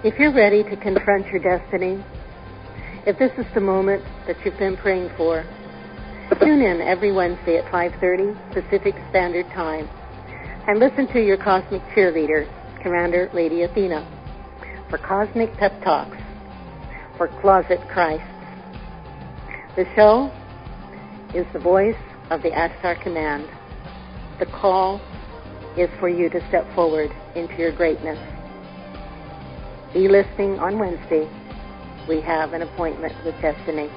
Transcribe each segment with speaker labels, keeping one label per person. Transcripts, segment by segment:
Speaker 1: If you're ready to confront your destiny, if this is the moment that you've been praying for, tune in every Wednesday at 5:30 Pacific Standard Time and listen to your cosmic cheerleader, Commander Lady Athena, for Cosmic Pep Talks for Closet Christs. The show is the voice of the Ashtar Command. The call is for you to step forward into your greatness. Be listening on Wednesday. We have an appointment with destiny.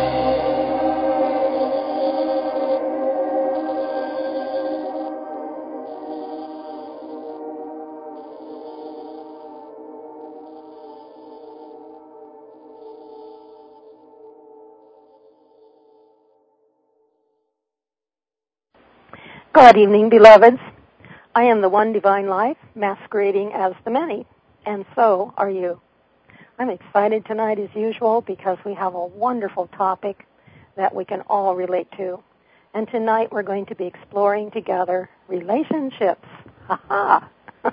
Speaker 1: Good evening, beloveds. I am the one divine life masquerading as the many, and so are you. I'm excited tonight as usual because we have a wonderful topic that we can all relate to. And tonight we're going to be exploring together relationships. Ha-ha!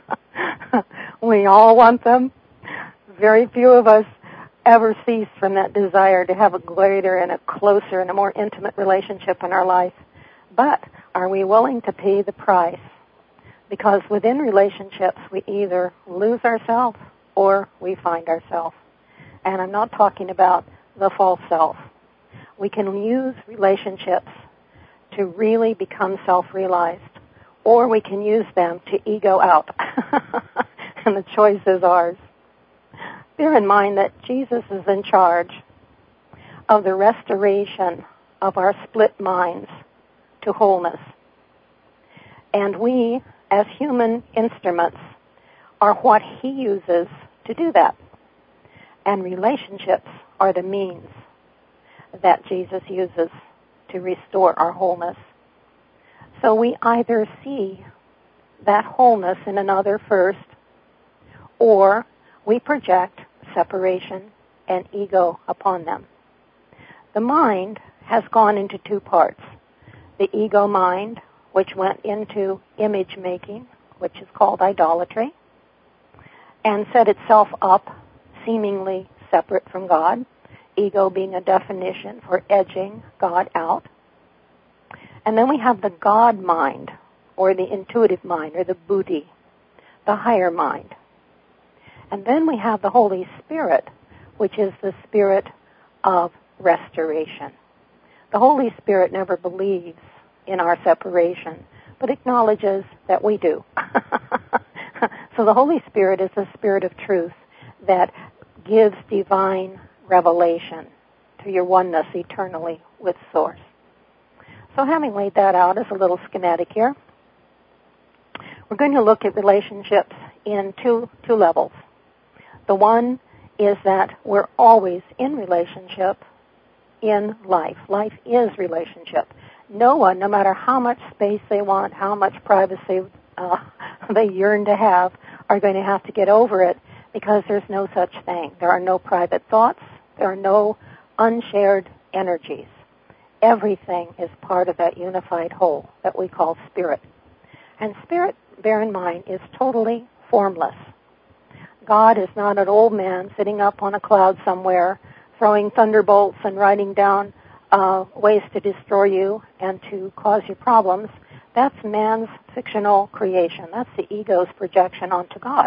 Speaker 1: We all want them. Very few of us ever cease from that desire to have a greater and a closer and a more intimate relationship in our life. But are we willing to pay the price? Because within relationships, we either lose ourselves or we find ourselves. And I'm not talking about the false self. We can use relationships to really become self-realized, or we can use them to ego out. And the choice is ours. Bear in mind that Jesus is in charge of the restoration of our split minds to wholeness. And we, as human instruments, are what he uses to do that. And relationships are the means that Jesus uses to restore our wholeness. So we either see that wholeness in another first, or we project separation and ego upon them. The mind has gone into two parts. The ego mind, which went into image making, which is called idolatry, and set itself up seemingly separate from God, ego being a definition for edging God out. And then we have the God mind, or the intuitive mind, or the buddhi, the higher mind. And then we have the Holy Spirit, which is the spirit of restoration. The Holy Spirit never believes in our separation, but acknowledges that we do. So the Holy Spirit is the spirit of truth that gives divine revelation to your oneness eternally with Source. So having laid that out as a little schematic here, we're going to look at relationships in two levels. The one is that we're always in relationship in life. Life is relationship. No one, no matter how much space they want, how much privacy they yearn to have, are going to have to get over it, because there's no such thing. There are no private thoughts. There are no unshared energies. Everything is part of that unified whole that we call spirit. And spirit, bear in mind, is totally formless. God is not an old man sitting up on a cloud somewhere, throwing thunderbolts and writing down ways to destroy you and to cause you problems. That's man's fictional creation. That's the ego's projection onto God.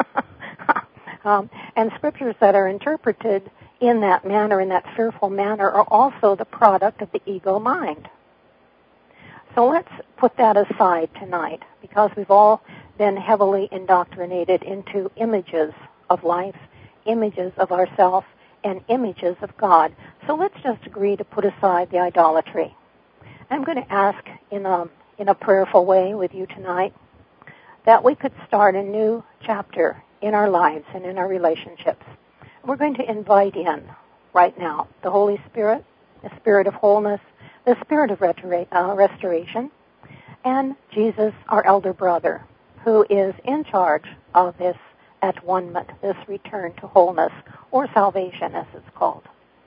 Speaker 1: And scriptures that are interpreted in that manner, in that fearful manner, are also the product of the ego mind. So let's put that aside tonight, because we've all been heavily indoctrinated into images of life, images of ourself, and images of God. So let's just agree to put aside the idolatry. I'm going to ask in a prayerful way with you tonight that we could start a new chapter in our lives and in our relationships. We're going to invite in right now the Holy Spirit, the Spirit of wholeness, the Spirit of restoration, and Jesus, our elder brother, who is in charge of this at-one-ment, this return to wholeness, or salvation as it's called.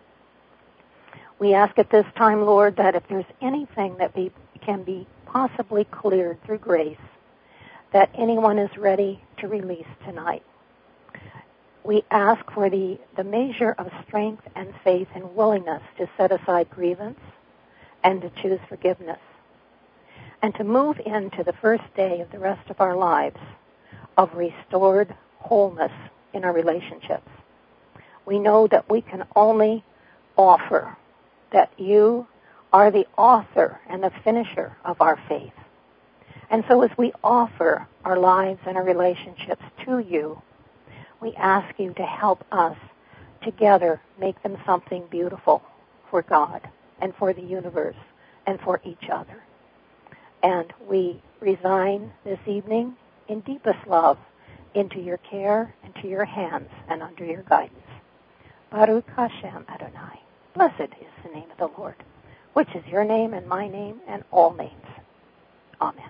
Speaker 1: We ask at this time, Lord, that if there's anything that can be possibly cleared through grace, that anyone is ready to release tonight. we ask for the measure of strength and faith and willingness to set aside grievance and to choose forgiveness, and to move into the first day of the rest of our lives of restored wholeness in our relationships. We know that we can only offer, that you are the author and the finisher of our faith. And so as we offer our lives and our relationships to you, we ask you to help us together make them something beautiful for God and for the universe and for each other. And we resign this evening in deepest love into your care, into your hands, and under your guidance. Baruch Hashem Adonai. Blessed is the name of the Lord, which is your name and my name and all names. Amen.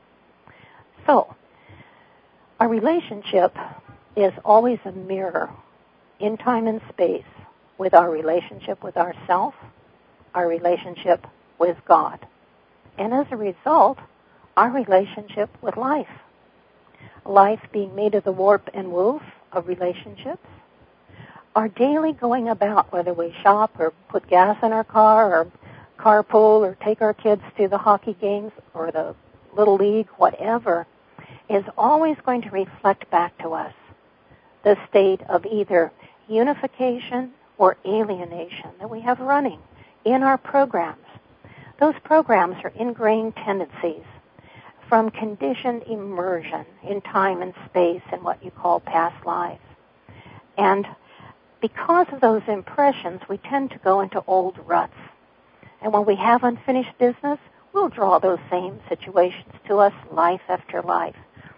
Speaker 1: So, our relationship is always a mirror in time and space with our relationship with ourself, our relationship with God, and as a result, our relationship with life. Life being made of the warp and woof of relationships, our daily going about, whether we shop or put gas in our car or carpool or take our kids to the hockey games or the Little League, whatever, is always going to reflect back to us the state of either unification or alienation that we have running in our programs. Those programs are ingrained tendencies from conditioned immersion in time and space in what you call past lives. And because of those impressions, we tend to go into old ruts. And when we have unfinished business, we'll draw those same situations to us life after life.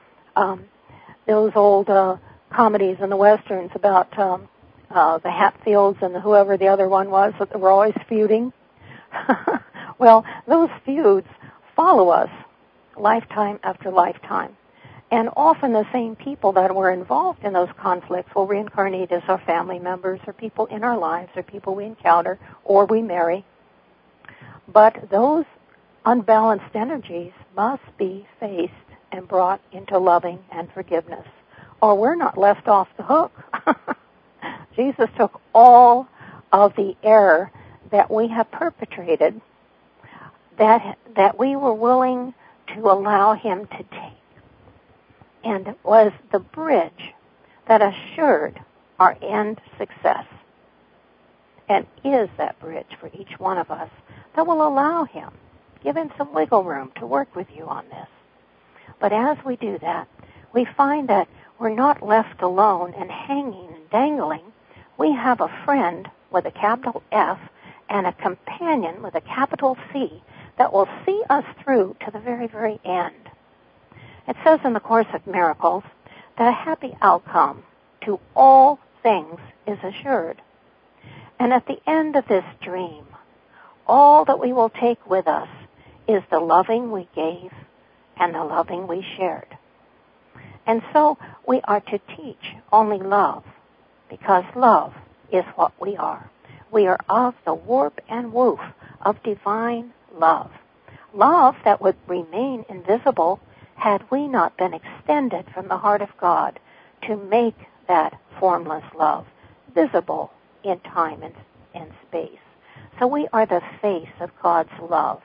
Speaker 1: Those old comedies in the Westerns about the Hatfields and whoever the other one was that were always feuding. Well, those feuds follow us lifetime after lifetime. And often the same people that were involved in those conflicts will reincarnate as our family members or people in our lives or people we encounter or we marry. But those unbalanced energies must be faced and brought into loving and forgiveness, or we're not left off the hook. Jesus took all of the error that we have perpetrated, that we were willing to allow him to take, and it was the bridge that assured our end success, and is that bridge for each one of us that will allow him, give him some wiggle room to work with you on this. But as we do that, we find that we're not left alone and hanging and dangling. We have a friend with a capital F and a companion with a capital C that will see us through to the very, very end. It says in the Course of Miracles that a happy outcome to all things is assured. And at the end of this dream, all that we will take with us is the loving we gave and the loving we shared. And so we are to teach only love, because love is what we are. We are of the warp and woof of divine love. Love that would remain invisible had we not been extended from the heart of God to make that formless love visible in time and space. So we are the face of God's love.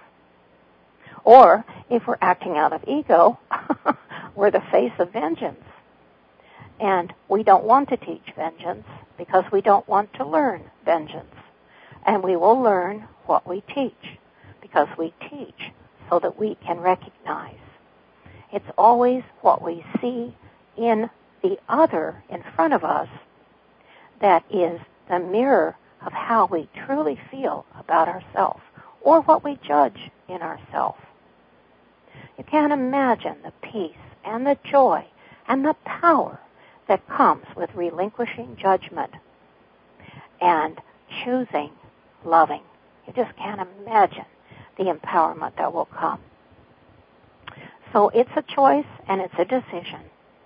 Speaker 1: Or, if we're acting out of ego, we're the face of vengeance. And we don't want to teach vengeance because we don't want to learn vengeance. And we will learn what we teach because we teach so that we can recognize. It's always what we see in the other in front of us that is the mirror of how we truly feel about ourselves or what we judge in ourselves. You can't imagine the peace and the joy and the power that comes with relinquishing judgment and choosing loving. You just can't imagine the empowerment that will come. So it's a choice and it's a decision.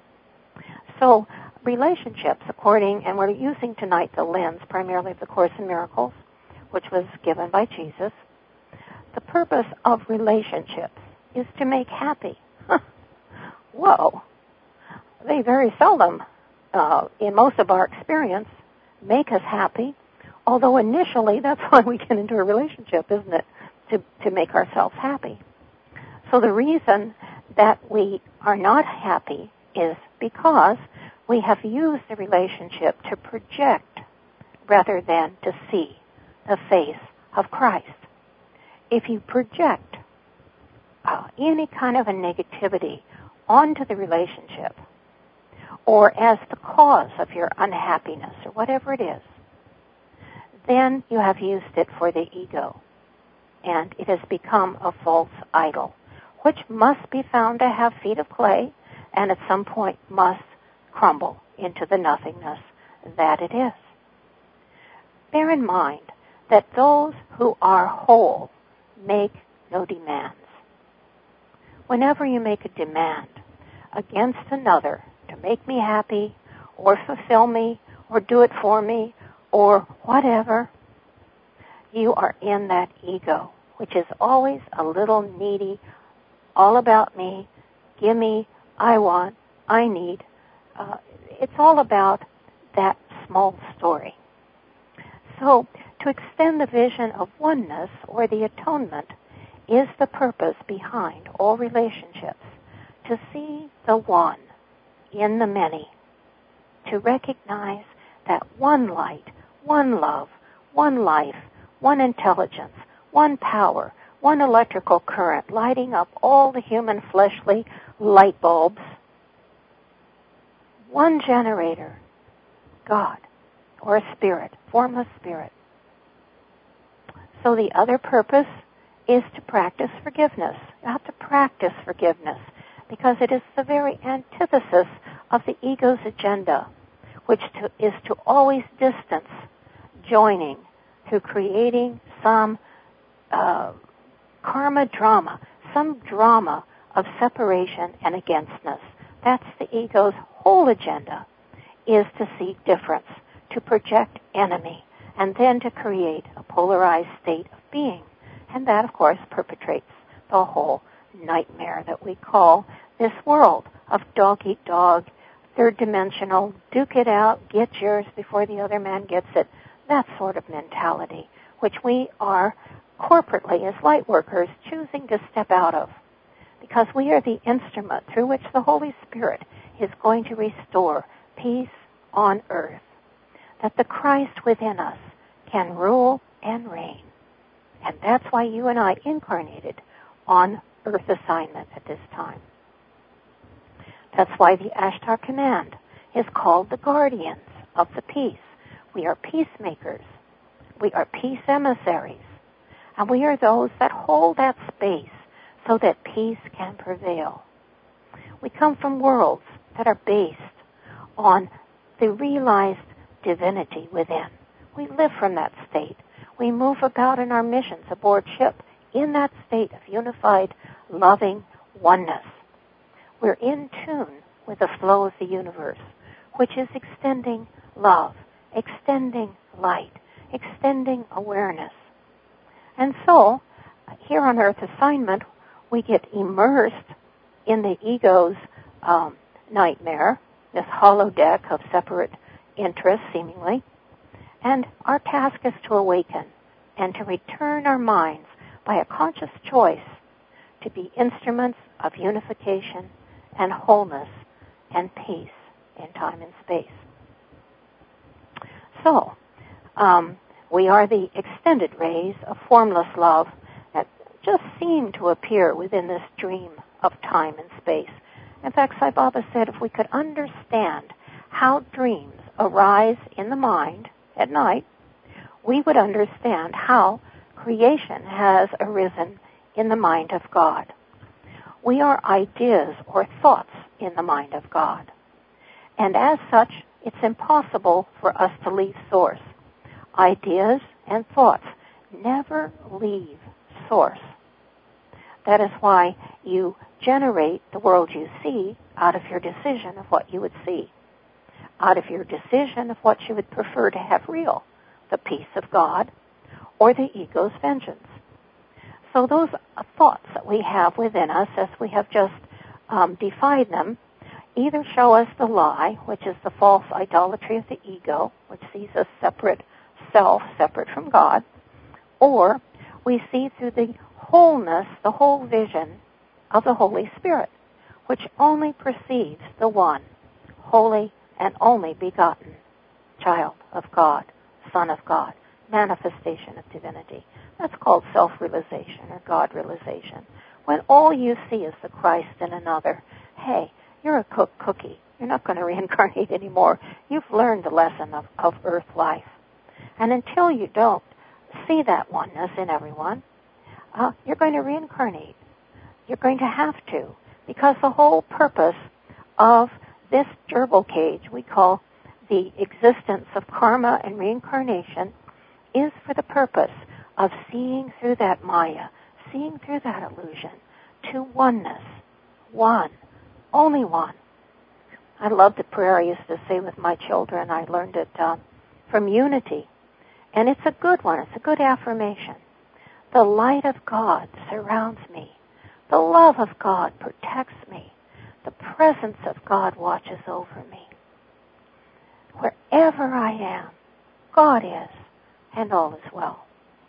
Speaker 1: So relationships, and we're using tonight the lens primarily of the Course in Miracles, which was given by Jesus. The purpose of relationships is to make happy. Whoa. They very seldom in most of our experience, make us happy, although initially that's why we get into a relationship, isn't it? To make ourselves happy. So the reason that we are not happy is because we have used the relationship to project rather than to see the face of Christ. If you project any kind of a negativity onto the relationship, or as the cause of your unhappiness, or whatever it is, then you have used it for the ego, and it has become a false idol, which must be found to have feet of clay, and at some point must crumble into the nothingness that it is. Bear in mind that those who are whole make no demands. Whenever you make a demand against another to make me happy, or fulfill me, or do it for me, or whatever, you are in that ego, which is always a little needy, all about me, give me, I want, I need. It's all about that small story. So, to extend the vision of oneness, or the atonement, is the purpose behind all relationships, to see the one in the many, to recognize that one light, one love, one life, one intelligence, one power, one electrical current lighting up all the human fleshly light bulbs, one generator, God, or a spirit, formless spirit. So the other purpose is to practice forgiveness. You have to practice forgiveness because it is the very antithesis of the ego's agenda, which is to always distance joining through creating some karma drama, some drama of separation and againstness. That's the ego's whole agenda, is to seek difference, to project enemy, and then to create a polarized state of being. And that, of course, perpetrates the whole nightmare that we call this world of dog-eat-dog, third-dimensional, duke it out, get yours before the other man gets it, that sort of mentality, which we are corporately, as light workers, choosing to step out of, because we are the instrument through which the Holy Spirit is going to restore peace on earth, that the Christ within us can rule and reign. And that's why you and I incarnated on Earth assignment at this time. That's why the Ashtar Command is called the guardians of the peace. We are peacemakers. We are peace emissaries. And we are those that hold that space so that peace can prevail. We come from worlds that are based on the realized divinity within. We live from that state. We move about in our missions aboard ship in that state of unified, loving oneness. We're in tune with the flow of the universe, which is extending love, extending light, extending awareness. And so, here on Earth assignment, we get immersed in the ego's nightmare, this holodeck of separate interests, seemingly. And our task is to awaken and to return our minds by a conscious choice to be instruments of unification and wholeness and peace in time and space. So, we are the extended rays of formless love that just seem to appear within this dream of time and space. In fact, Sai Baba said if we could understand how dreams arise in the mind at night, we would understand how creation has arisen in the mind of God. We are ideas or thoughts in the mind of God. And as such, it's impossible for us to leave source. Ideas and thoughts never leave source. That is why you generate the world you see out of your decision of what you would see, out of your decision of what you would prefer to have real, the peace of God or the ego's vengeance. So those thoughts that we have within us, as we have just defined them, either show us the lie, which is the false idolatry of the ego, which sees us separate self, separate from God, or we see through the wholeness, the whole vision of the Holy Spirit, which only perceives the one, holy and only begotten child of God, Son of God, manifestation of divinity. That's called self-realization or God-realization. When all you see is the Christ in another, hey, you're a cooked cookie. You're not going to reincarnate anymore. You've learned the lesson of earth life. And until you don't see that oneness in everyone, you're going to reincarnate. You're going to have to, because the whole purpose of this gerbil cage we call the existence of karma and reincarnation is for the purpose of seeing through that Maya, seeing through that illusion to oneness. One. Only one. I love the prayer I used to say with my children. I learned it from Unity. And it's a good one. It's a good affirmation. The light of God surrounds me. The love of God protects me. The presence of God watches over me. Wherever I am, God is, and all is well.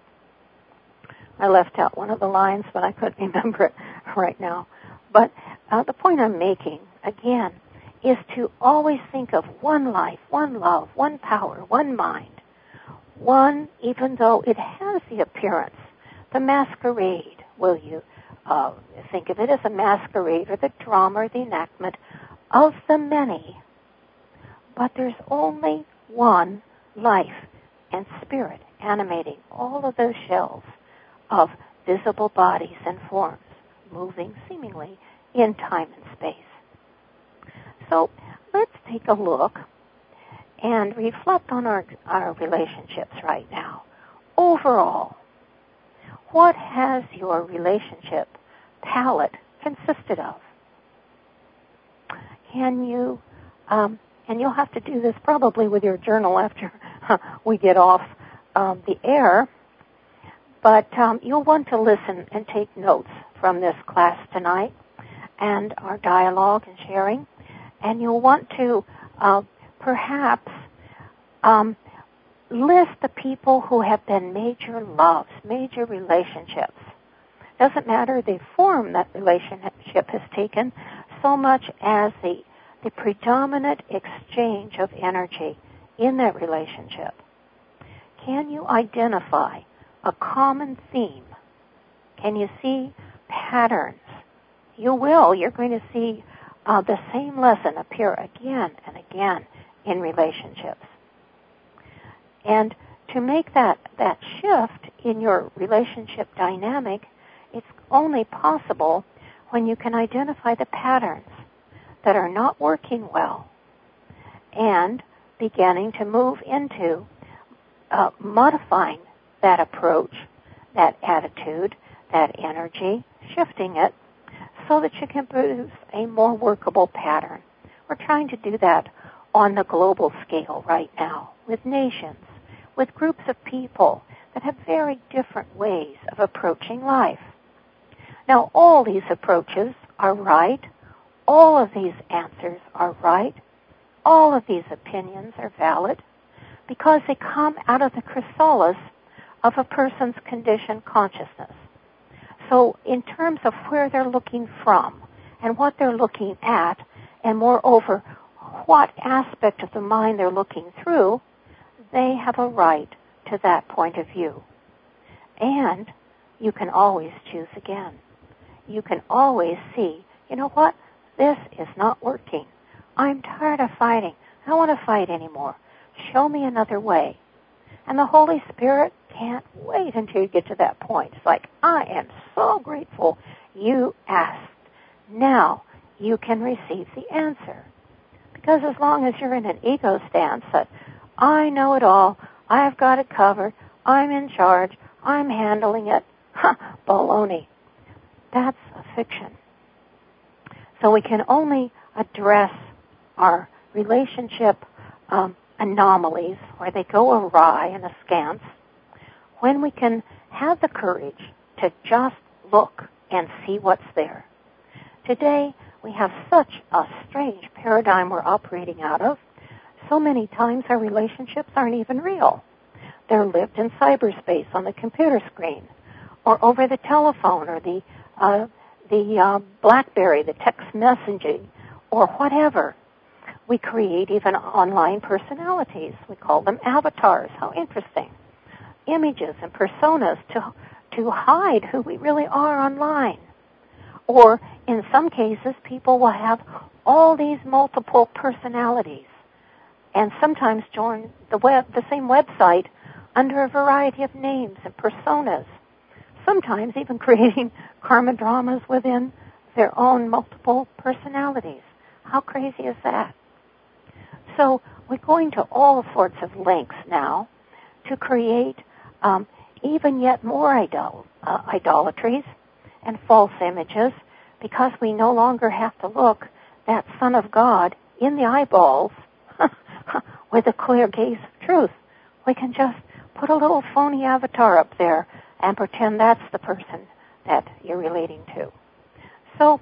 Speaker 1: I left out one of the lines, but I couldn't remember it right now. But the point I'm making, again, is to always think of one life, one love, one power, one mind. One, even though it has the appearance, the masquerade, will you think of it as a masquerade or the drama or the enactment of the many. But there's only one life and spirit animating all of those shells of visible bodies and forms, moving seemingly in time and space. So let's take a look and reflect on our relationships right now. Overall, what has your relationship palette consisted of? Can you, and you'll have to do this probably with your journal after we get off the air, but you'll want to listen and take notes from this class tonight and our dialogue and sharing, and you'll want to perhaps list the people who have been major loves, major relationships. Doesn't matter the form that relationship has taken, so much as the predominant exchange of energy in that relationship. Can you identify a common theme? Can you see patterns? You will. You're going to see the same lesson appear again and again in relationships. And to make that shift in your relationship dynamic, it's only possible when you can identify the patterns that are not working well and beginning to move into modifying that approach, that attitude, that energy, shifting it so that you can produce a more workable pattern. We're trying to do that on the global scale right now with nations, with groups of people that have very different ways of approaching life. Now, all these approaches are right. All of these answers are right. All of these opinions are valid because they come out of the chrysalis of a person's conditioned consciousness. So in terms of where they're looking from and what they're looking at, and moreover, what aspect of the mind they're looking through, they have a right to that point of view. And you can always choose again. You can always see, you know what, this is not working. I'm tired of fighting. I don't want to fight anymore. Show me another way. And the Holy Spirit can't wait until you get to that point. It's like, I am so grateful you asked. Now you can receive the answer. Because as long as you're in an ego stance that I know it all, I've got it covered, I'm in charge, I'm handling it, baloney. That's a fiction. So we can only address our relationship anomalies where they go awry and askance when we can have the courage to just look and see what's there. Today, we have such a strange paradigm we're operating out of. So many times our relationships aren't even real. They're lived in cyberspace on the computer screen, or over the telephone, or the BlackBerry, the text messaging, or whatever. We create even online personalities. We call them avatars. How interesting. Images and personas to hide who we really are online. Or in some cases, people will have all these multiple personalities and sometimes join the same website under a variety of names and personas, sometimes even creating karma dramas within their own multiple personalities. How crazy is that? So we're going to all sorts of lengths now to create even yet more idolatries and false images, because we no longer have to look that Son of God in the eyeballs with a clear gaze of truth. We can just put a little phony avatar up there and pretend that's the person that you're relating to. So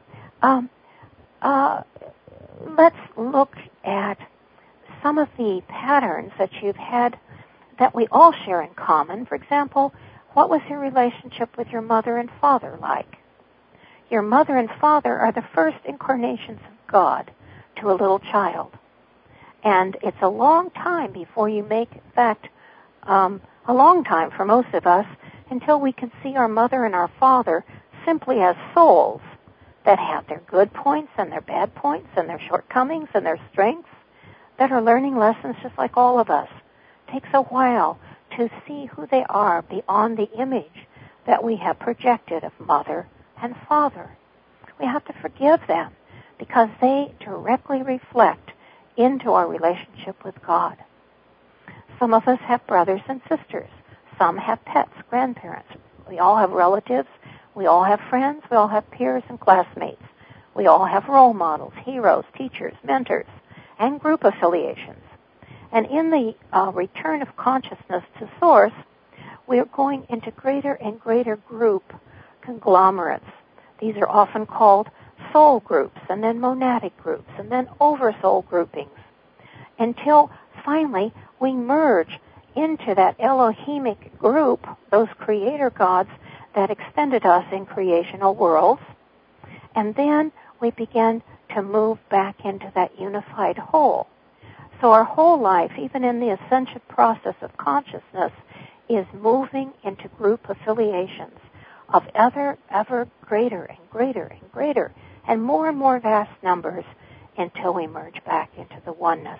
Speaker 1: let's look at some of the patterns that you've had that we all share in common. For example, what was your relationship with your mother and father like? Your mother and father are the first incarnations of God to a little child. And it's a long time before you make, in fact, a long time for most of us, until we can see our mother and our father simply as souls that have their good points and their bad points and their shortcomings and their strengths, that are learning lessons just like all of us. It takes a while to see who they are beyond the image that we have projected of mother and father. We have to forgive them because they directly reflect into our relationship with God. Some of us have brothers and sisters. Some have pets, grandparents. We all have relatives. We all have friends. We all have peers and classmates. We all have role models, heroes, teachers, mentors, and group affiliations. And in the return of consciousness to Source, we are going into greater and greater group conglomerates. These are often called soul groups, and then monadic groups, and then oversoul groupings, until finally we merge into that Elohimic group, those creator gods that extended us in creational worlds, and then we begin to move back into that unified whole. So our whole life, even in the ascension process of consciousness, is moving into group affiliations of ever greater and greater and greater and more vast numbers until we merge back into the oneness.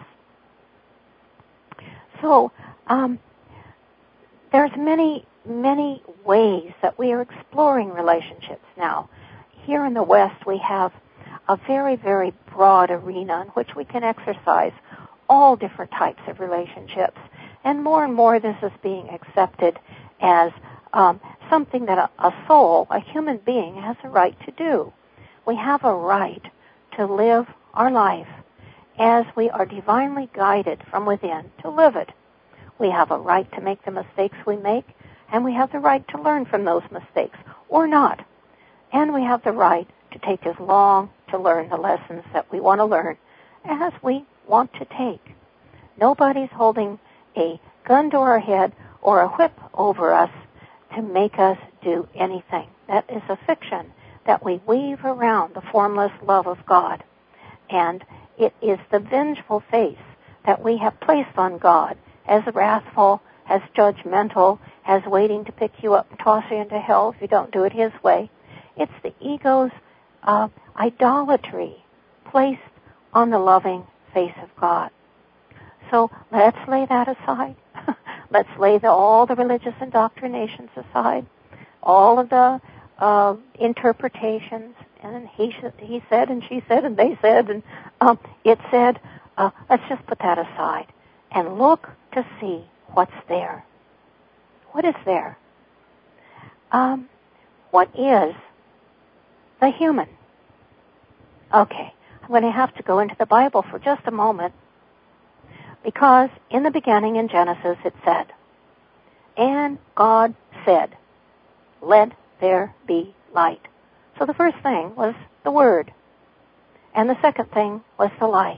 Speaker 1: So there's many ways that we are exploring relationships now. Here in the West, we have a very, very broad arena in which we can exercise all different types of relationships. And more this is being accepted as something that a soul, a human being, has a right to do. We have a right to live our life as we are divinely guided from within to live it. We have a right to make the mistakes we make, and we have the right to learn from those mistakes, or not. And we have the right to take as long to learn the lessons that we want to learn as we want to take. Nobody's holding a gun to our head or a whip over us to make us do anything. That is a fiction that we weave around the formless love of God. And it is the vengeful face that we have placed on God as wrathful, as judgmental, as waiting to pick you up and toss you into hell if you don't do it His way. It's the ego's idolatry placed on the loving face of God. So let's lay that aside. Let's lay all the religious indoctrinations aside, all of the interpretations, and he said, and she said, and they said, and it said. Let's just put that aside and look to see what's there. What is there? What is the human? Okay, I'm going to have to go into the Bible for just a moment, because in the beginning in Genesis it said, and God said, let there be light. So the first thing was the Word. And the second thing was the light.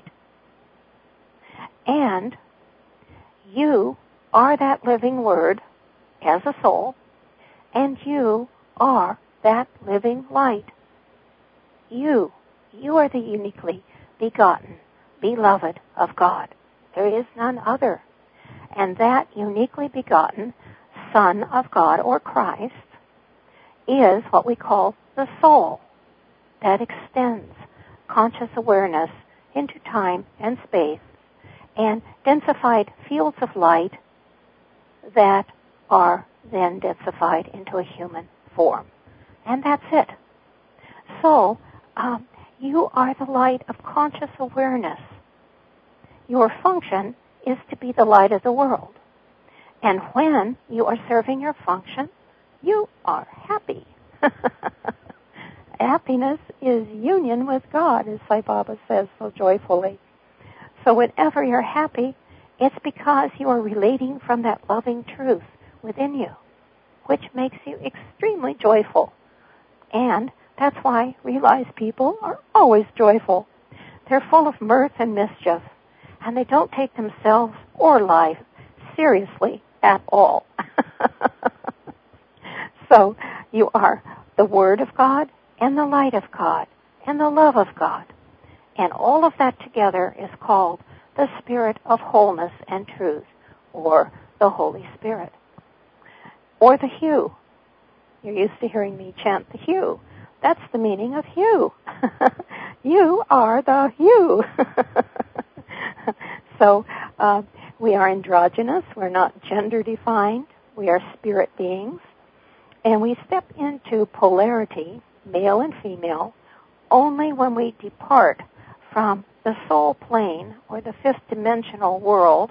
Speaker 1: And you are that living Word as a soul, and you are that living light. You are the uniquely begotten, beloved of God. There is none other. And that uniquely begotten Son of God, or Christ, is what we call the soul that extends conscious awareness into time and space and densified fields of light that are then densified into a human form. And that's it. So, you are the light of conscious awareness. Your function is to be the light of the world. And when you are serving your function, you are happy. Happiness is union with God, as Sai Baba says so joyfully. So whenever you're happy, it's because you are relating from that loving truth within you, which makes you extremely joyful. And that's why realized people are always joyful. They're full of mirth and mischief, and they don't take themselves or life seriously at all. So you are the Word of God and the light of God and the love of God. And all of that together is called the Spirit of Wholeness and Truth, or the Holy Spirit, or the Hue. You're used to hearing me chant the Hue. That's the meaning of Hue. You are the Hue. So we are androgynous. We're not gender defined. We are spirit beings. And we step into polarity, male and female, only when we depart from the soul plane, or the fifth dimensional world,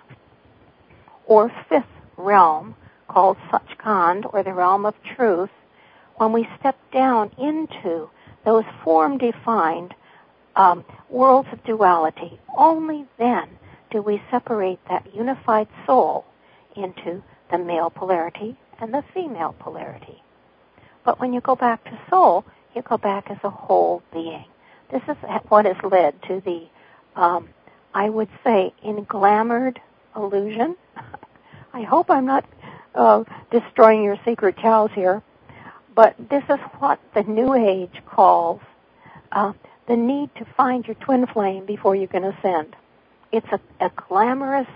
Speaker 1: or fifth realm, called Sachkhand, or the realm of truth. When we step down into those form-defined worlds of duality, only then do we separate that unified soul into the male polarity and the female polarity. But when you go back to soul, you go back as a whole being. This is what has led to the, I would say, englamoured illusion. I hope I'm not destroying your sacred cows here, but this is what the New Age calls the need to find your twin flame before you can ascend. It's a glamorous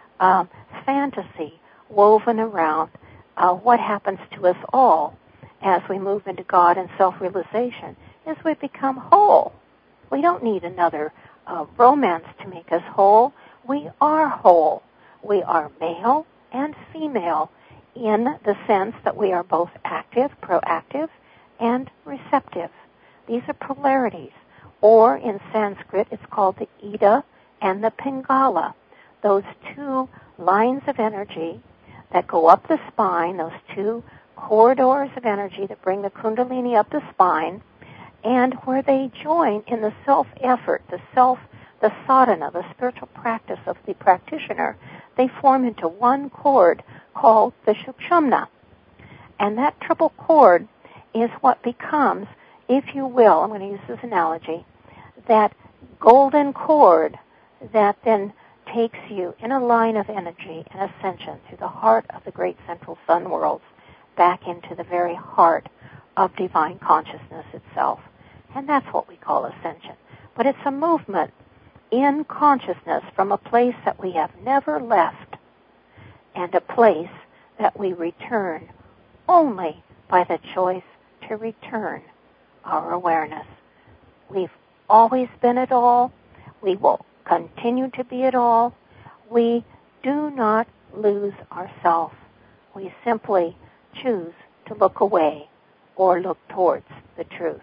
Speaker 1: fantasy woven around what happens to us all as we move into God and self-realization is we become whole. We don't need another romance to make us whole. We are whole. We are male and female in the sense that we are both active, proactive, and receptive. These are polarities. Or in Sanskrit, it's called the Ida and the Pingala. Those two lines of energy that go up the spine, those two corridors of energy that bring the Kundalini up the spine, and where they join in the self-effort, the sadhana, the spiritual practice of the practitioner, they form into one chord called the Sukshumna. And that triple chord is what becomes, if you will, I'm going to use this analogy, that golden cord that then takes you in a line of energy and ascension through the heart of the great central sun worlds back into the very heart of divine consciousness itself. And that's what we call ascension. But it's a movement in consciousness from a place that we have never left and a place that we return only by the choice to return our awareness. We've always been it all. We will continue to be it all. We do not lose ourselves. We simply choose to look away or look towards the truth.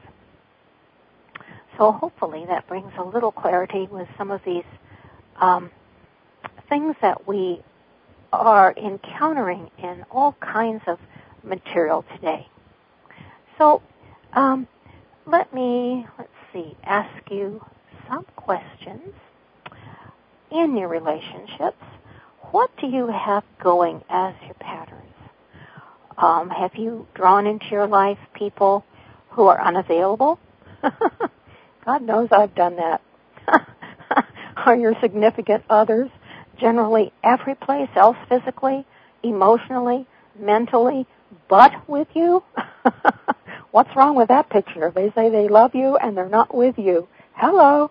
Speaker 1: So hopefully that brings a little clarity with some of these things that we are encountering in all kinds of material today. So let's ask you some questions. In your relationships, what do you have going as your patterns? Have you drawn into your life people who are unavailable? God knows I've done that. Are your significant others generally every place else physically, emotionally, mentally, but with you? What's wrong with that picture? They say they love you and they're not with you. Hello.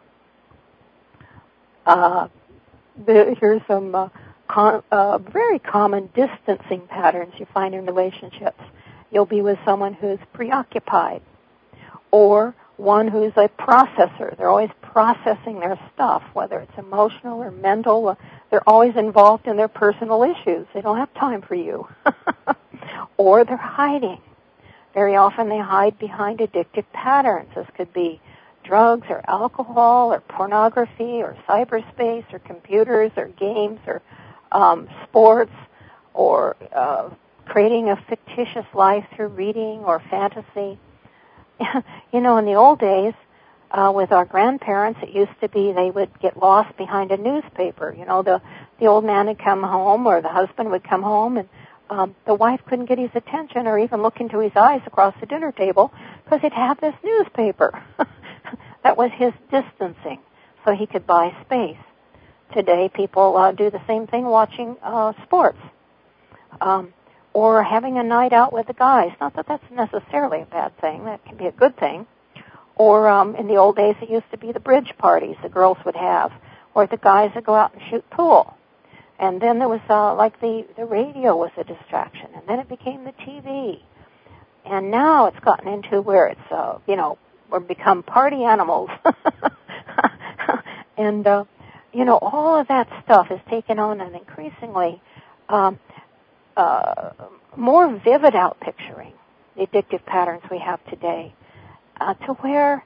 Speaker 1: Here's some very common distancing patterns you find in relationships. You'll be with someone who's preoccupied, or one who's a processor. They're always processing their stuff, whether it's emotional or mental. They're always involved in their personal issues. They don't have time for you. Or they're hiding. Very often they hide behind addictive patterns. This could be drugs or alcohol or pornography or cyberspace or computers or games or sports or creating a fictitious life through reading or fantasy. You know, in the old days, with our grandparents, it used to be they would get lost behind a newspaper. You know, the old man would come home or the husband would come home and the wife couldn't get his attention or even look into his eyes across the dinner table because he'd have this newspaper. That was his distancing, so he could buy space. Today, people do the same thing watching sports or having a night out with the guys. Not that that's necessarily a bad thing. That can be a good thing. Or in the old days, it used to be the bridge parties the girls would have, or the guys would go out and shoot pool. And then there was like the radio was a distraction, and then it became the TV. And now it's gotten into where it's, we're become party animals. And, all of that stuff has taken on an increasingly more vivid outpicturing, the addictive patterns we have today, to where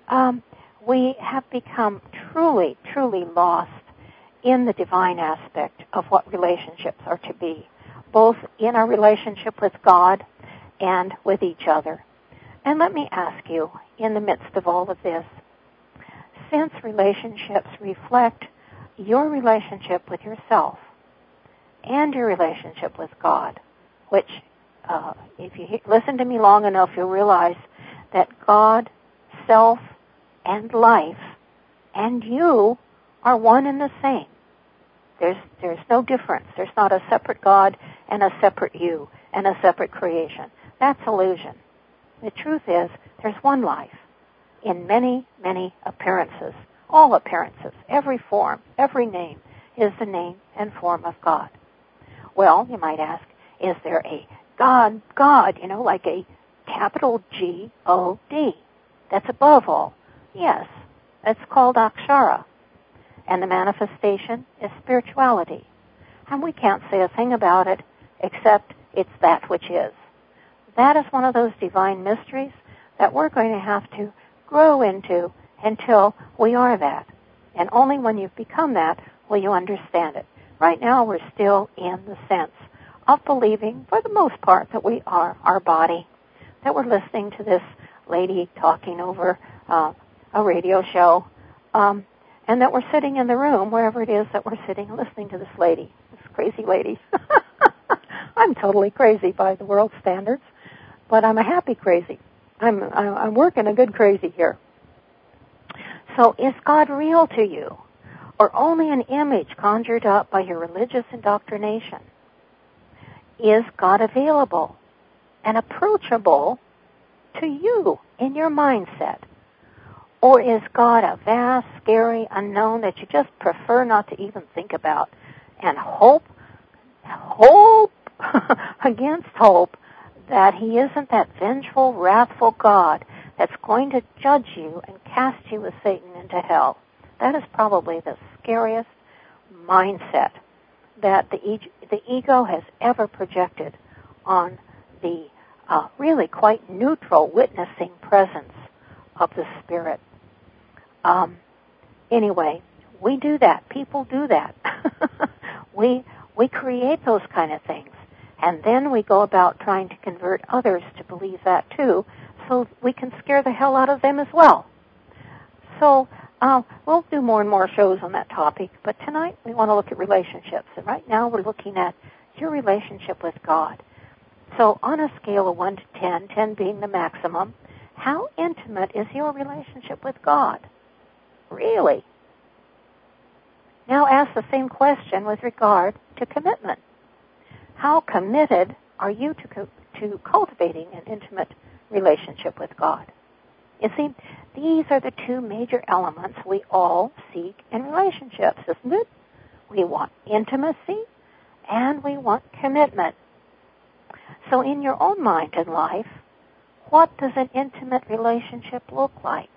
Speaker 1: we have become truly, truly lost in the divine aspect of what relationships are to be, both in our relationship with God and with each other. And let me ask you, in the midst of all of this, since relationships reflect your relationship with yourself and your relationship with God, which, if you listen to me long enough, you'll realize that God, self, and life, and you are one and the same. There's no difference. There's not a separate God and a separate you and a separate creation. That's illusion. The truth is, there's one life in many, many appearances. All appearances, every form, every name is the name and form of God. Well, you might ask, is there a God, like a capital G-O-D, that's above all? Yes, that's called Akshara. And the manifestation is spirituality. And we can't say a thing about it except it's that which is. That is one of those divine mysteries that we're going to have to grow into until we are that. And only when you've become that will you understand it. Right now we're still in the sense of believing, for the most part, that we are our body, that we're listening to this lady talking over a radio show, and that we're sitting in the room, wherever it is that we're sitting and listening to this lady, this crazy lady. I'm totally crazy by the world's standards, but I'm a happy crazy. I'm working a good crazy here. So is God real to you, or only an image conjured up by your religious indoctrination? Is God available and approachable to you in your mindset? Or is God a vast, scary unknown that you just prefer not to even think about and hope against hope that He isn't that vengeful, wrathful God that's going to judge you and cast you with Satan into hell? That is probably the scariest mindset that the ego has ever projected on the really quite neutral witnessing presence of the Spirit. Anyway, we do that. People do that. We create those kind of things. And then we go about trying to convert others to believe that too, so we can scare the hell out of them as well. So we'll do more and more shows on that topic, but tonight we want to look at relationships. And right now we're looking at your relationship with God. So on a scale of 1 to 10, 10 being the maximum, How intimate is your relationship with God? Really? Now ask the same question with regard to commitment. How committed are you to cultivating an intimate relationship with God? You see, these are the two major elements we all seek in relationships, isn't it? We want intimacy and we want commitment. So in your own mind and life, what does an intimate relationship look like?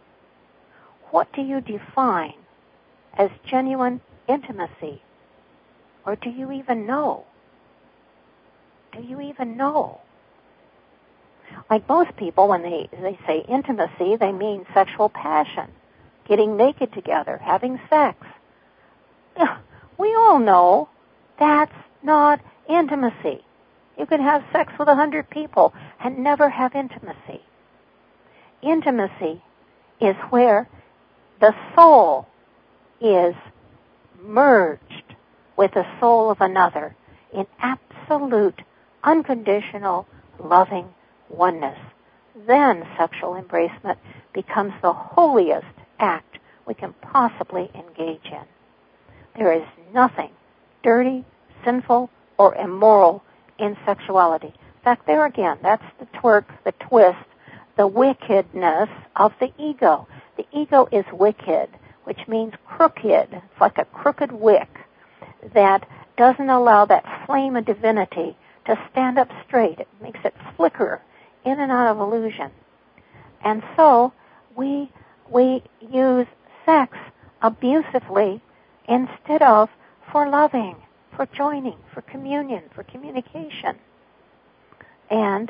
Speaker 1: What do you define as genuine intimacy? Or do you even know? Do you even know? Like most people, when they say intimacy, they mean sexual passion, getting naked together, having sex. We all know that's not intimacy. You can have sex with 100 people and never have intimacy. Intimacy is where the soul is merged with the soul of another in absolute, unconditional, loving oneness. Then sexual embracement becomes the holiest act we can possibly engage in. There is nothing dirty, sinful, or immoral in sexuality. In fact, there again, that's the twerk, the twist, the wickedness of the ego. The ego is wicked, which means crooked. It's like a crooked wick that doesn't allow that flame of divinity to stand up straight. It makes it flicker in and out of illusion. And so we use sex abusively instead of for loving, for joining, for communion, for communication. And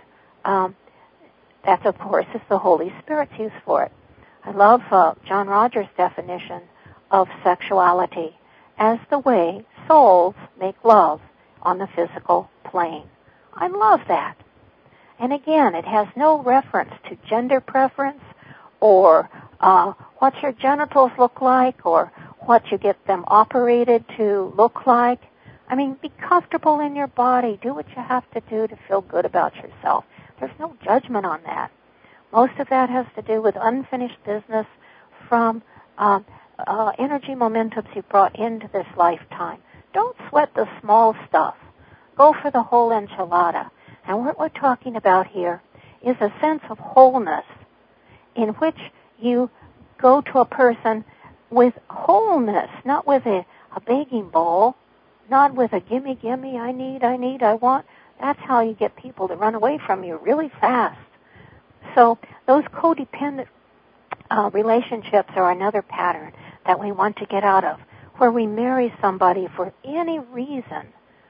Speaker 1: that, of course, is the Holy Spirit's use for it. I love John Rogers' definition of sexuality as the way souls make love on the physical plane. I love that. And again, it has no reference to gender preference or what your genitals look like or what you get them operated to look like. I mean, be comfortable in your body. Do what you have to do to feel good about yourself. There's no judgment on that. Most of that has to do with unfinished business from energy momentums you brought into this lifetime. Don't sweat the small stuff. Go for the whole enchilada. And what we're talking about here is a sense of wholeness in which you go to a person with wholeness, not with a begging bowl, not with a gimme, gimme, I need, I want. That's how you get people to run away from you really fast. So those codependent relationships are another pattern that we want to get out of, where we marry somebody for any reason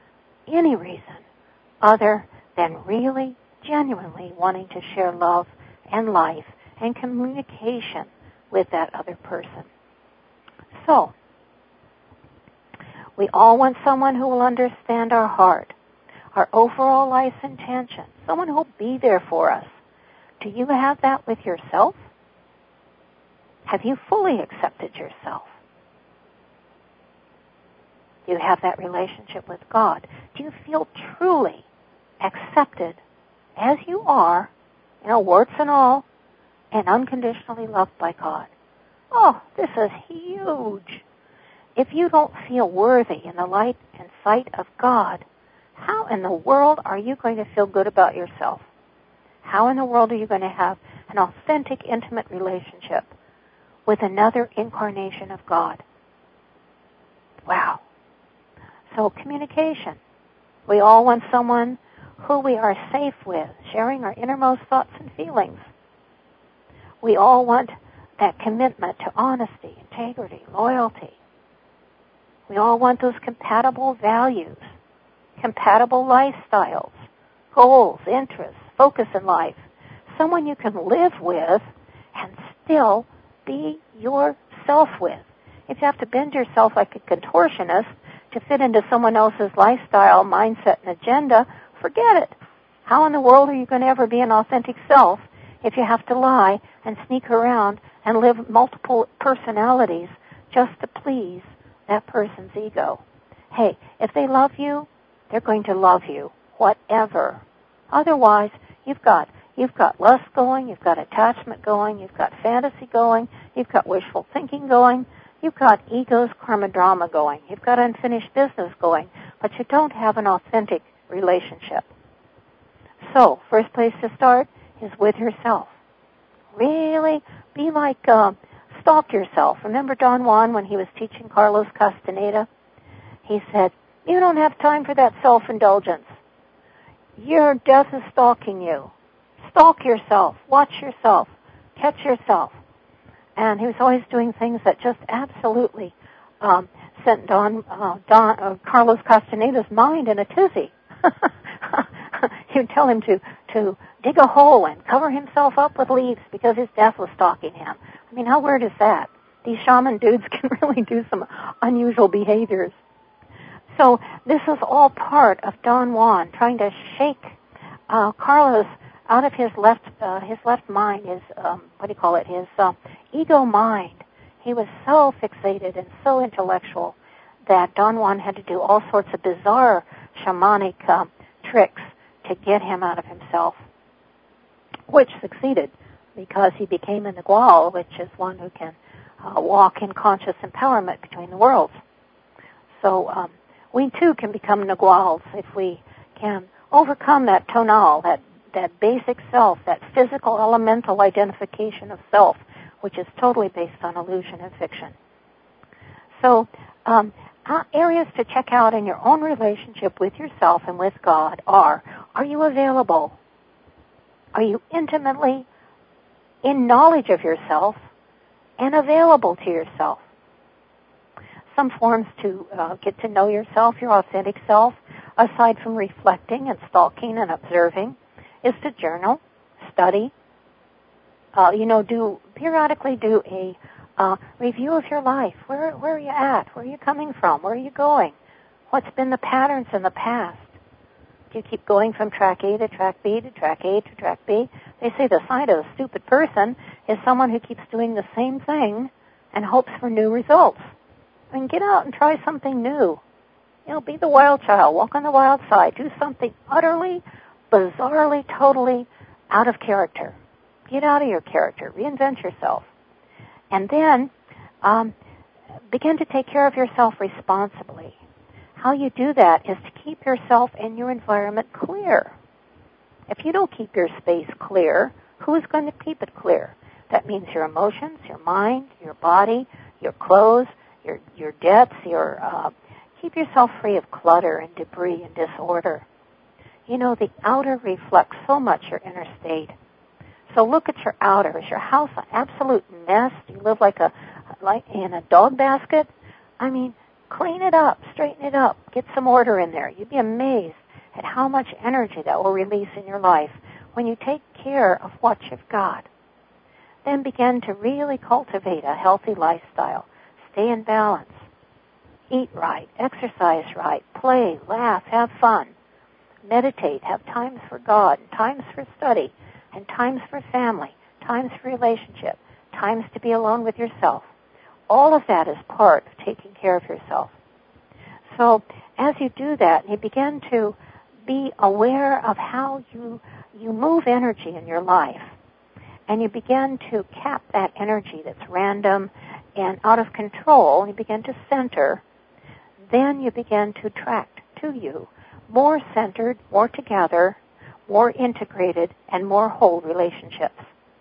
Speaker 1: other than really, genuinely wanting to share love and life and communication with that other person. So, we all want someone who will understand our heart, our overall life's intention, someone who will be there for us. Do you have that with yourself? Have you fully accepted yourself? Do you have that relationship with God? Do you feel truly accepted as you are, warts and all, and unconditionally loved by God? Oh, this is huge. If you don't feel worthy in the light and sight of God, how in the world are you going to feel good about yourself? How in the world are you going to have an authentic, intimate relationship with another incarnation of God? Wow. So communication. We all want someone who we are safe with, sharing our innermost thoughts and feelings. We all want that commitment to honesty, integrity, loyalty. We all want those compatible values, compatible lifestyles, goals, interests, focus in life. Someone you can live with and still be yourself with. If you have to bend yourself like a contortionist to fit into someone else's lifestyle, mindset, and agenda, forget it. How in the world are you going to ever be an authentic self if you have to lie and sneak around and live multiple personalities just to please that person's ego? Hey, if they love you, they're going to love you, whatever. Otherwise, you've got You've got lust going, you've got attachment going, you've got fantasy going, you've got wishful thinking going, you've got ego's karma drama going, you've got unfinished business going, but you don't have an authentic relationship. So, first place to start is with yourself. Really be like, stalk yourself. Remember Don Juan when he was teaching Carlos Castaneda? He said, you don't have time for that self-indulgence. Your death is stalking you. Stalk yourself. Watch yourself. Catch yourself. And he was always doing things that just absolutely sent Carlos Castaneda's mind in a tizzy. He would tell him to dig a hole and cover himself up with leaves because his death was stalking him. I mean, how weird is that? These shaman dudes can really do some unusual behaviors. So this is all part of Don Juan trying to shake Carlos out of his left mind, his ego mind. He was so fixated and so intellectual that Don Juan had to do all sorts of bizarre shamanic tricks to get him out of himself, which succeeded because he became a Nagual, which is one who can walk in conscious empowerment between the worlds. So we too can become Naguals if we can overcome that tonal, that basic self, that physical elemental identification of self, which is totally based on illusion and fiction. So areas to check out in your own relationship with yourself and with God are you available? Are you intimately in knowledge of yourself and available to yourself? Some forms to get to know yourself, your authentic self, aside from reflecting and stalking and observing, is to journal, study, periodically do a review of your life. Where are you at? Where are you coming from? Where are you going? What's been the patterns in the past? Do you keep going from track A to track B to track A to track B? They say the sign of a stupid person is someone who keeps doing the same thing and hopes for new results. I mean, get out and try something new. Be the wild child. Walk on the wild side. Do something utterly, bizarrely, totally out of character. Get out of your character. Reinvent yourself. And then begin to take care of yourself responsibly. How you do that is to keep yourself and your environment clear. If you don't keep your space clear, who's going to keep it clear? That means your emotions, your mind, your body, your clothes, your debts, keep yourself free of clutter and debris and disorder. The outer reflects so much your inner state. So look at your outer. Is your house an absolute mess? Do you live like in a dog basket? I mean, clean it up, straighten it up, get some order in there. You'd be amazed at how much energy that will release in your life when you take care of what you've got. Then begin to really cultivate a healthy lifestyle. Stay in balance. Eat right, exercise right, play, laugh, have fun. Meditate, have times for God, times for study, and times for family, times for relationship, times to be alone with yourself. All of that is part of taking care of yourself. So as you do that, you begin to be aware of how you move energy in your life. And you begin to cap that energy that's random and out of control. You begin to center. Then you begin to attract to you more centered, more together, more integrated, and more whole relationships.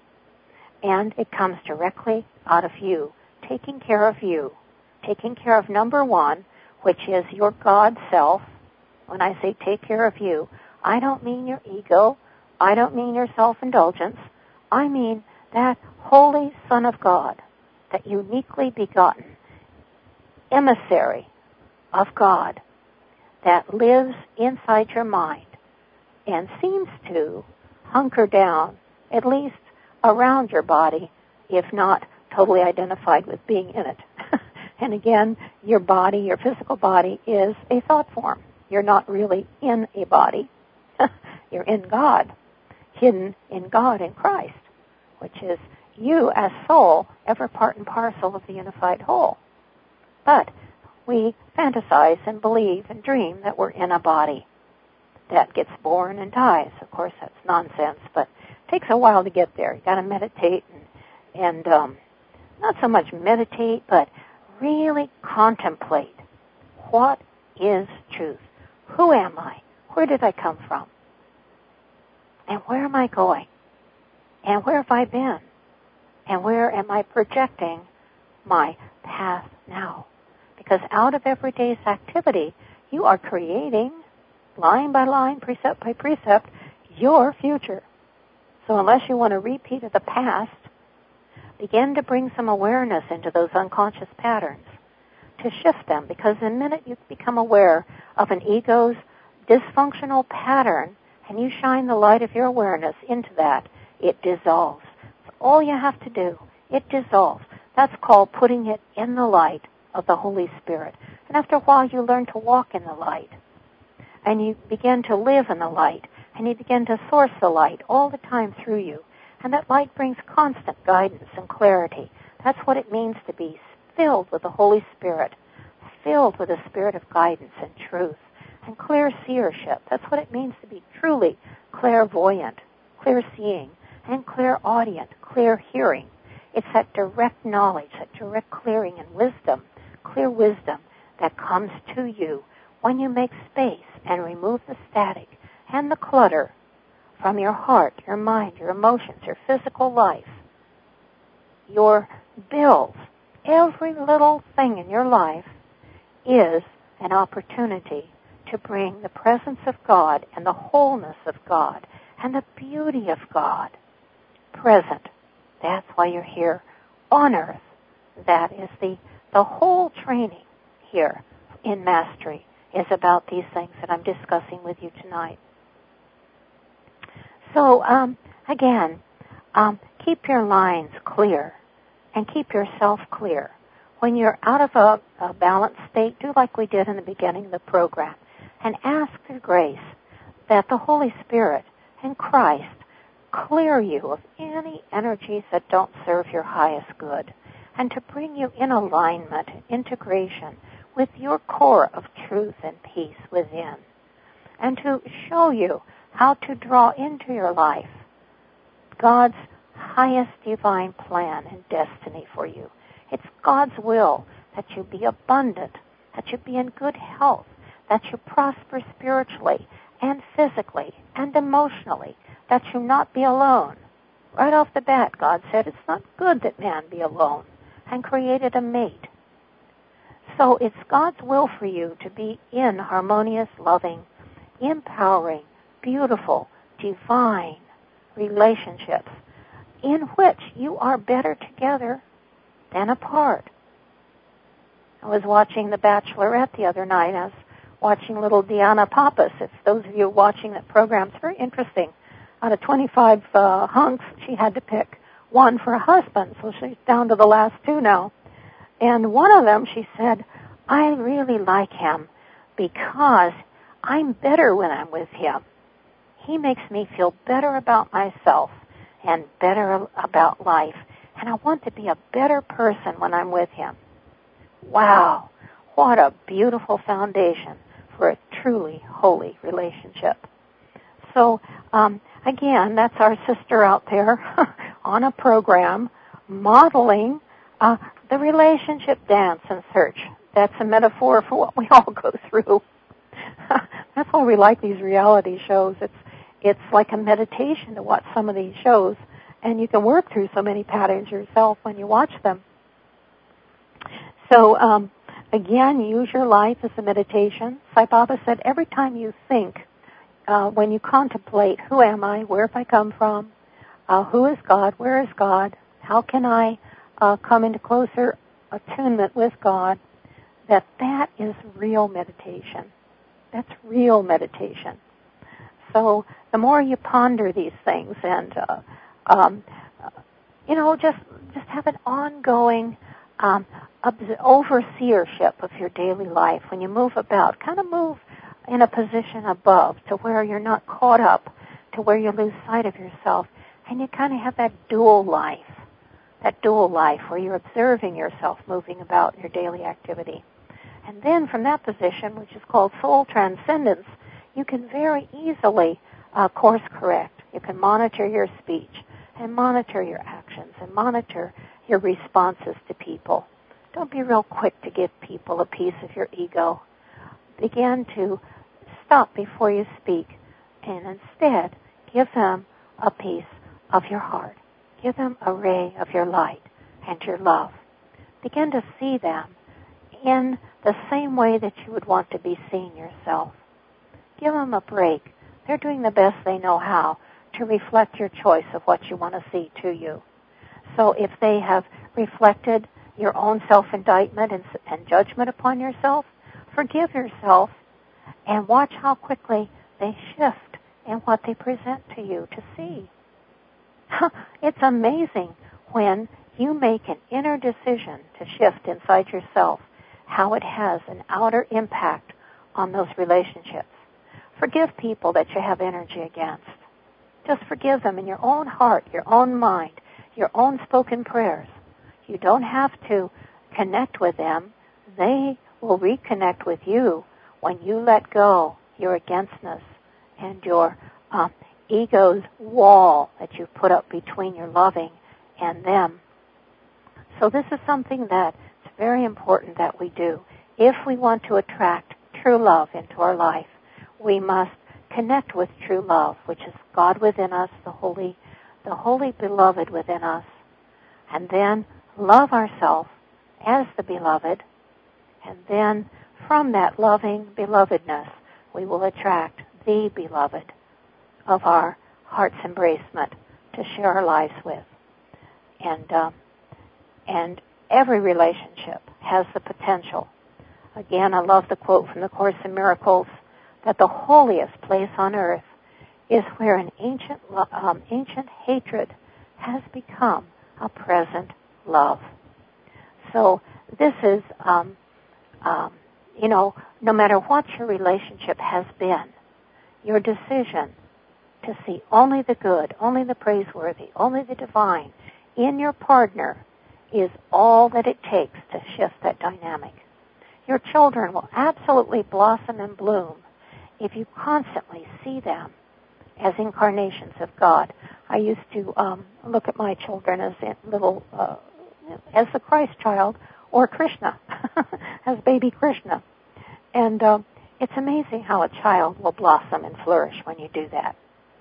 Speaker 1: And it comes directly out of you, taking care of you, taking care of number one, which is your God self. When I say take care of you, I don't mean your ego. I don't mean your self-indulgence. I mean that holy Son of God, that uniquely begotten emissary of God that lives inside your mind and seems to hunker down, at least around your body, if not totally identified with being in it. And again, your body, your physical body, is a thought form. You're not really in a body. You're in God, hidden in God in Christ, which is you as soul, ever part and parcel of the unified whole. But we fantasize and believe and dream that we're in a body that gets born and dies. Of course, that's nonsense, but takes a while to get there. You got to meditate and not so much meditate, but really contemplate. What is truth? Who am I? Where did I come from? And where am I going? And where have I been? And where am I projecting my path now? Because out of every day's activity, you are creating, line by line, precept by precept, your future. So unless you want a repeat of the past, begin to bring some awareness into those unconscious patterns to shift them, because the minute you become aware of an ego's dysfunctional pattern and you shine the light of your awareness into that, it dissolves. That's all you have to do. It dissolves. That's called putting it in the light of the Holy Spirit. And after a while, you learn to walk in the light. And you begin to live in the light. And you begin to source the light all the time through you. And that light brings constant guidance and clarity. That's what it means to be filled with the Holy Spirit, filled with a spirit of guidance and truth, and clear seership. That's what it means to be truly clairvoyant, clear seeing, and clairaudient, clear hearing. It's that direct knowledge, that direct clearing and wisdom, clear wisdom that comes to you when you make space and remove the static and the clutter from your heart, your mind, your emotions, your physical life, your bills. Every little thing in your life is an opportunity to bring the presence of God and the wholeness of God and the beauty of God present. That's why you're here on earth. That is the whole training here in Mastery is about these things that I'm discussing with you tonight. So, again, keep your lines clear and keep yourself clear. When you're out of a balanced state, do like we did in the beginning of the program and ask for grace that the Holy Spirit and Christ clear you of any energies that don't serve your highest good and to bring you in alignment, integration with your core of truth and peace within, and to show you how to draw into your life God's highest divine plan and destiny for you. It's God's will that you be abundant, that you be in good health, that you prosper spiritually and physically and emotionally, that you not be alone. Right off the bat, God said it's not good that man be alone, and created a mate. So it's God's will for you to be in harmonious, loving, empowering, beautiful, divine relationships in which you are better together than apart. I was watching The Bachelorette the other night. I was watching little Deanna Pappas. If those of you watching that program, it's very interesting. Out of 25 hunks, she had to pick one for a husband, so she's down to the last two now. And one of them, she said, I really like him because I'm better when I'm with him. He makes me feel better about myself and better about life. And I want to be a better person when I'm with him. Wow, what a beautiful foundation for a truly holy relationship. So, again, that's our sister out there on a program modeling the relationship dance and search. That's a metaphor for what we all go through. That's why we like these reality shows. It's like a meditation to watch some of these shows, and you can work through so many patterns yourself when you watch them. So, again, use your life as a meditation. Sai Baba said every time you think, when you contemplate, who am I, where have I come from, who is God, where is God, how can I come into closer attunement with God, that is real meditation. That's real meditation. So the more you ponder these things and, just have an ongoing overseership of your daily life. When you move about, kind of move in a position above to where you're not caught up, to where you lose sight of yourself, and you kind of have that dual life where you're observing yourself moving about your daily activity. And then from that position, which is called soul transcendence, you can very easily course correct You can monitor your speech and monitor your actions and monitor your responses to people. Don't be real quick to give people a piece of your ego. Begin to stop before you speak and instead give them a piece of your heart. Give them a ray of your light and your love. Begin to see them in the same way that you would want to be seen yourself. Give them a break. They're doing the best they know how to reflect your choice of what you want to see to you. So if they have reflected your own self-indictment and judgment upon yourself, forgive yourself and watch how quickly they shift in what they present to you to see. It's amazing when you make an inner decision to shift inside yourself, how it has an outer impact on those relationships. Forgive people that you have energy against. Just forgive them in your own heart, your own mind, your own spoken prayers. You don't have to connect with them. They will reconnect with you when you let go your againstness and your ego's wall that you put up between your loving and them. So this is something that it's very important that we do. If we want to attract true love into our life, we must connect with true love, which is God within us, the holy beloved within us, and then love ourselves as the beloved, and then from that loving belovedness, we will attract the beloved of our heart's embracement to share our lives with. And every relationship has the potential. Again, I love the quote from the Course in Miracles that the holiest place on earth is where an ancient hatred has become a present love. So this is, no matter what your relationship has been, your decision to see only the good, only the praiseworthy, only the divine in your partner is all that it takes to shift that dynamic. Your children will absolutely blossom and bloom if you constantly see them as incarnations of God. I used to look at my children as as the Christ child or Krishna, as baby Krishna. And it's amazing how a child will blossom and flourish when you do that.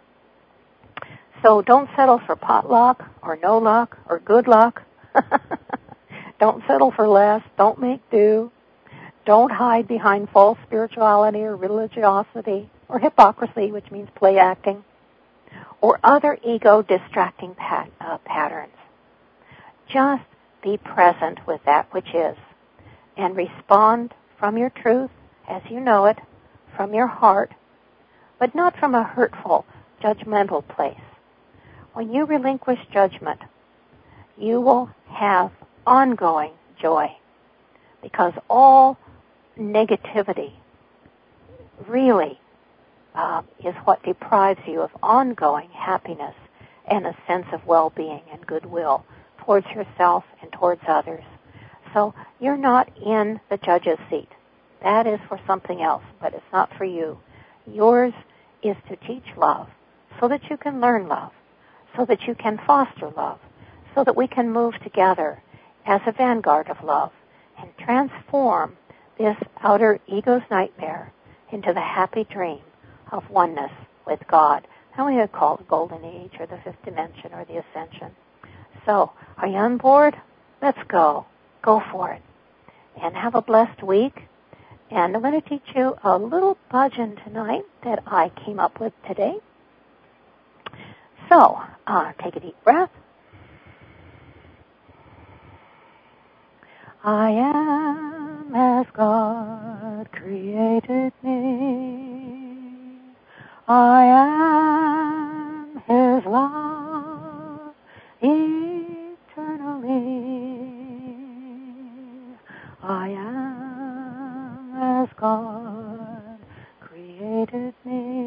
Speaker 1: So don't settle for potluck or no luck or good luck. Don't settle for less. Don't make do. Don't hide behind false spirituality or religiosity or hypocrisy, which means play acting, or other ego-distracting patterns. Just be present with that which is and respond from your truth as you know it, from your heart, but not from a hurtful, judgmental place. When you relinquish judgment, you will have ongoing joy, because all negativity really is what deprives you of ongoing happiness and a sense of well-being and goodwill towards yourself and towards others. So you're not in the judge's seat. That is for something else, but it's not for you. Yours is to teach love so that you can learn love, so that you can foster love, so that we can move together as a vanguard of love and transform this outer ego's nightmare into the happy dream of oneness with God. And we would call it the Golden Age or the Fifth Dimension or the Ascension. So, are you on board? Let's go. Go for it. And have a blessed week. And I'm going to teach you a little bhajan tonight that I came up with today. So, take a deep breath. I am as God created me. I am His love eternally. I am as God created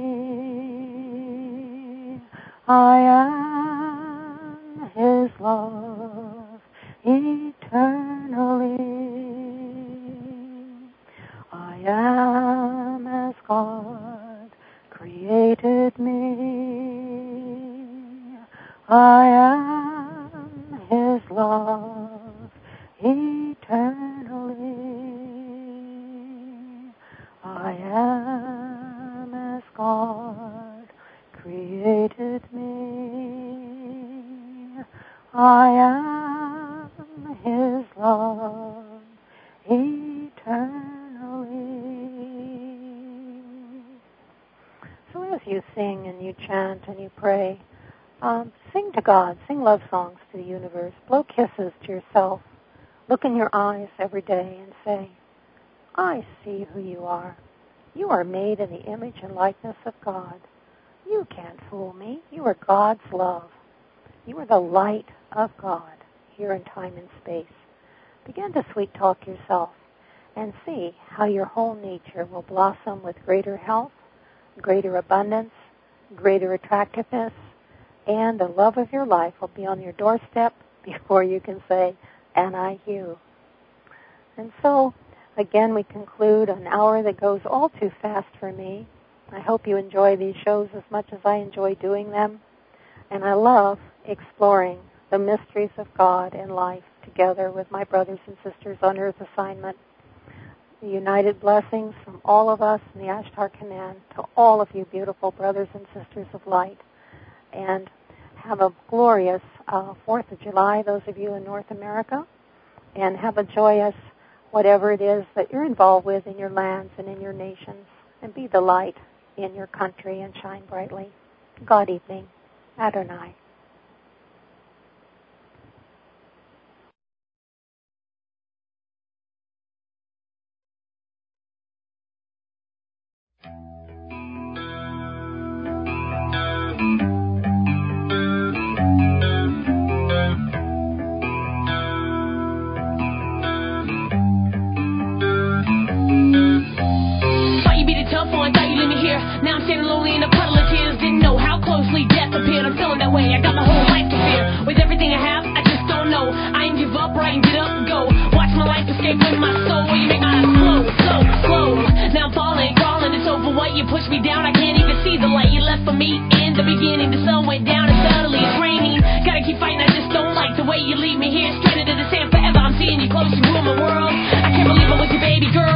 Speaker 1: me. I am His love eternally. I am as God created me. eternally. I am as God created me. I am His love eternally. So as you sing and you chant and you pray, sing to God, sing love songs to the universe, blow kisses to yourself, look in your eyes every day and say, I see who you are. You are made in the image and likeness of God. You can't fool me. You are God's love. You are the light of God here in time and space. Begin to sweet talk yourself and see how your whole nature will blossom with greater health, greater abundance, greater attractiveness, and the love of your life will be on your doorstep before you can say, and I you. And so, again, we conclude an hour that goes all too fast for me. I hope you enjoy these shows as much as I enjoy doing them. And I love exploring the mysteries of God and life together with my brothers and sisters on Earth Assignment. The united blessings from all of us in the Ashtar Command to all of you beautiful brothers and sisters of light. And have a glorious 4th of July, those of you in North America. And have a joyous whatever it is that you're involved with in your lands and in your nations. And be the light in your country and shine brightly. God evening. Adonai.
Speaker 2: Now I'm standing lonely in a puddle of tears. Didn't know how closely death appeared. I'm feeling that way. I got my whole life to fear. With everything I have, I just don't know. I ain't give up, or I ain't get up and go. Watch my life escape with my soul. You make my eyes slow. Now I'm falling, crawling. It's over what you pushed me down. I can't even see the light you left for me in the beginning. The sun went down and suddenly it's raining. Gotta keep fighting. I just don't like the way you leave me here, stranded in the sand forever. I'm seeing you close. You ruin my world. I can't believe I'm with you, baby girl.